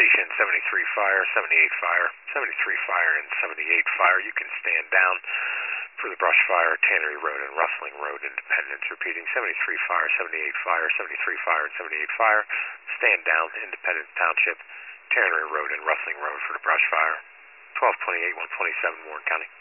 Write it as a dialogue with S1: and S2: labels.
S1: Station 73 Fire, 78 Fire, 73 Fire, and 78 Fire. You can stand down for the brush fire, Tannery Road and Rustling Road, Independence. Repeating, 73 Fire, 78 Fire, 73 Fire, and 78 Fire. Stand down, Independence Township, Tannery Road and Rustling Road for the brush fire. 1228, 127, Warren County.